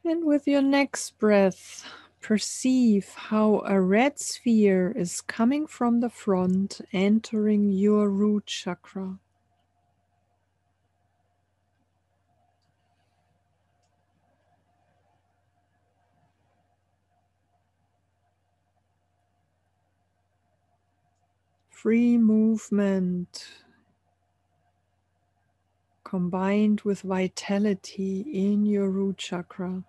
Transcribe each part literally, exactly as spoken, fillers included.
And with your next breath, perceive how a red sphere is coming from the front, entering your root chakra. Free movement combined with vitality in your root chakra.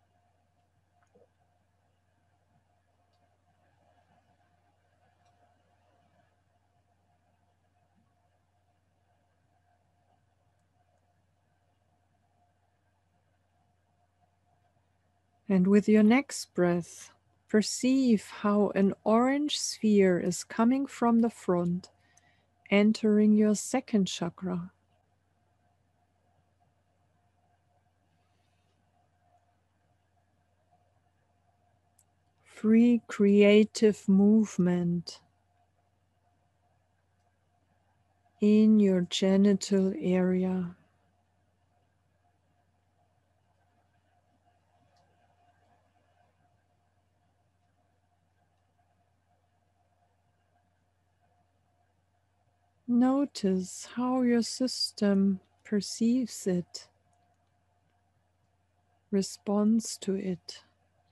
And with your next breath, perceive how an orange sphere is coming from the front, entering your second chakra. Free creative movement in your genital area. Notice how your system perceives it, responds to it.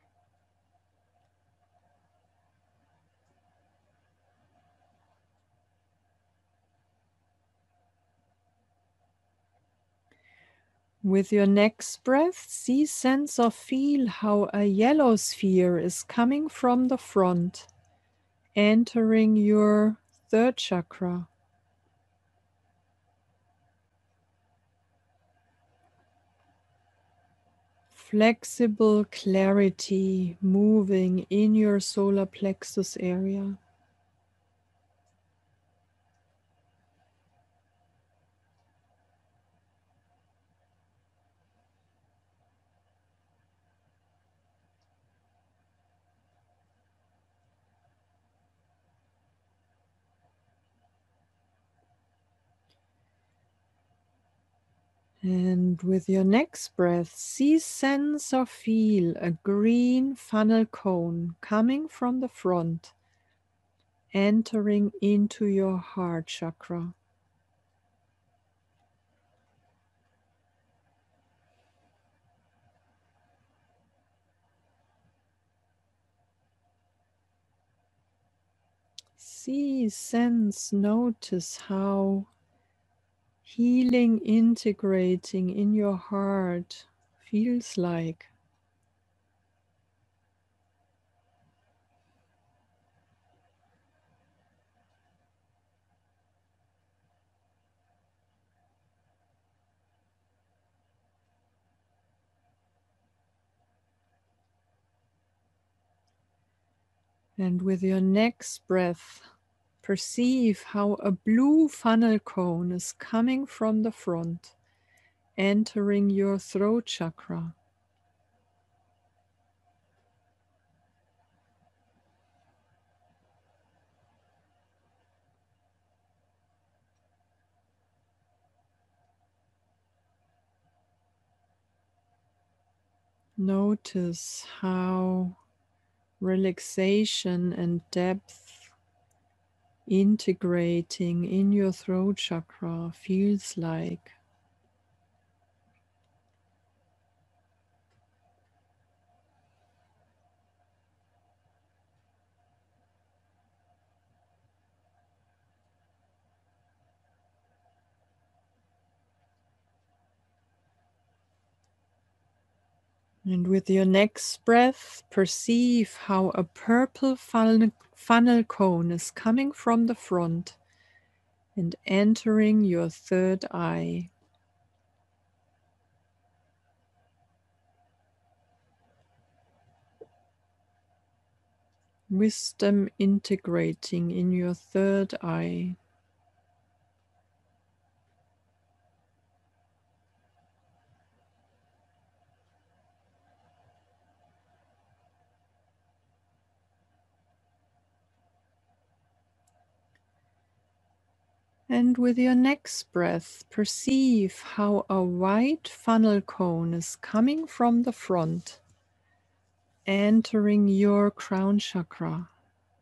With your next breath, see, sense, or feel how a yellow sphere is coming from the front, entering your third chakra. Flexible clarity moving in your solar plexus area. And with your next breath, see, sense, or feel a green funnel cone coming from the front, entering into your heart chakra. See, sense, notice how healing integrating in your heart feels like. And with your next breath, perceive how a blue funnel cone is coming from the front, entering your throat chakra. Notice how relaxation and depth integrating in your throat chakra feels like. And with your next breath, perceive how a purple funnel, funnel cone is coming from the front and entering your third eye. Wisdom integrating in your third eye. And with your next breath, perceive how a white funnel cone is coming from the front, entering your crown chakra.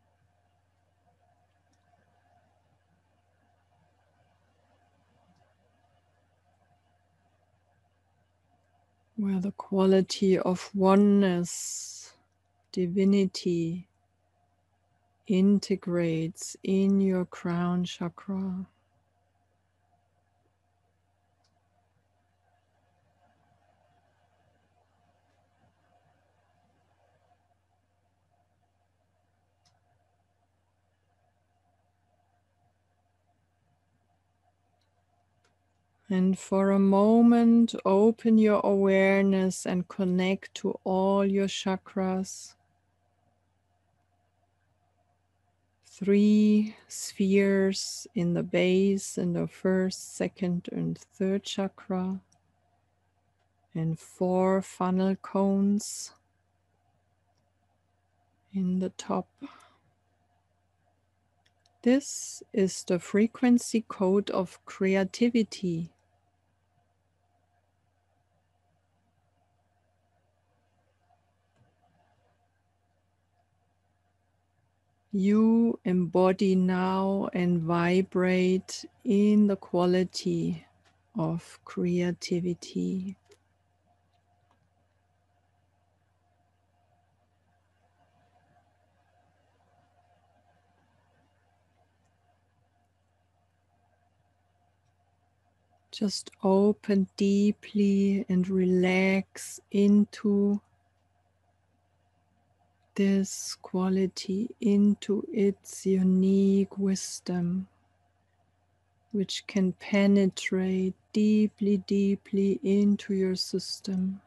Where the quality of oneness, divinity, integrates in your crown chakra. And for a moment, open your awareness and connect to all your chakras. Three spheres in the base in the first, second, and third chakra, and four funnel cones in the top. This is the frequency code of creativity. You embody now and vibrate in the quality of creativity. Just open deeply and relax into this quality, into its unique wisdom, which can penetrate deeply, deeply into your system.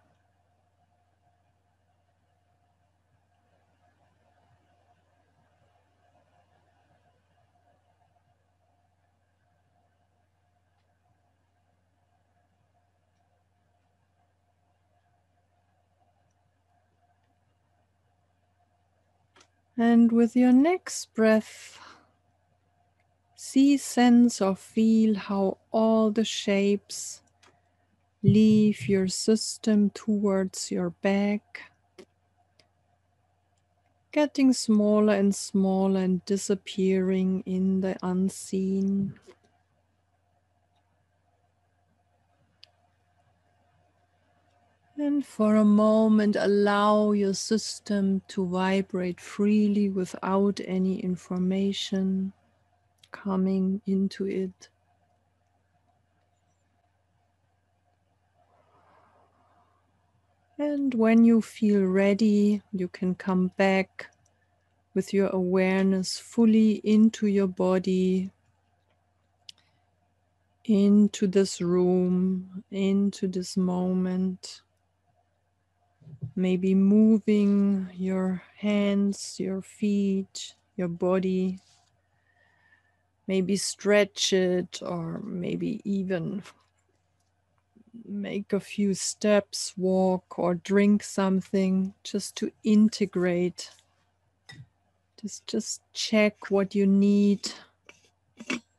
And with your next breath, see, sense, or feel how all the shapes leave your system towards your back, getting smaller and smaller and disappearing in the unseen. And for a moment, allow your system to vibrate freely without any information coming into it. And when you feel ready, you can come back with your awareness fully into your body, into this room, into this moment. Maybe moving your hands, your feet, your body. Maybe stretch it, or maybe even make a few steps, walk or drink something just to integrate. Just, just check what you need